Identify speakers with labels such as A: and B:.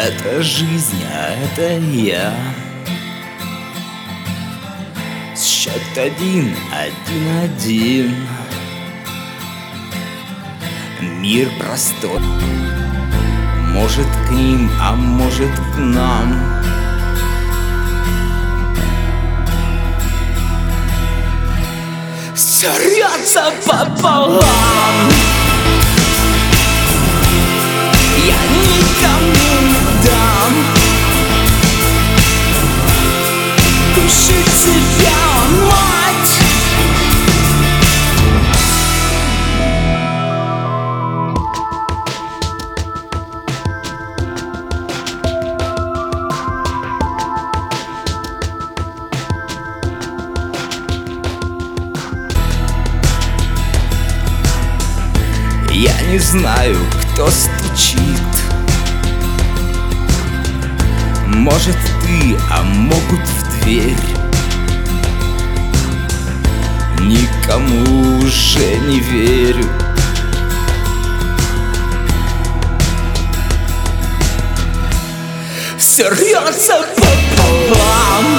A: Это жизнь, а это я. Счет 1-1-1. Мир простой. Может к ним, а может к нам. Все рвется пополам. Я никому не дам душить тебя, мать. Я не знаю, кто стучит. Может ты, а могут в дверь. Никому уже не верю. Все рвется пополам.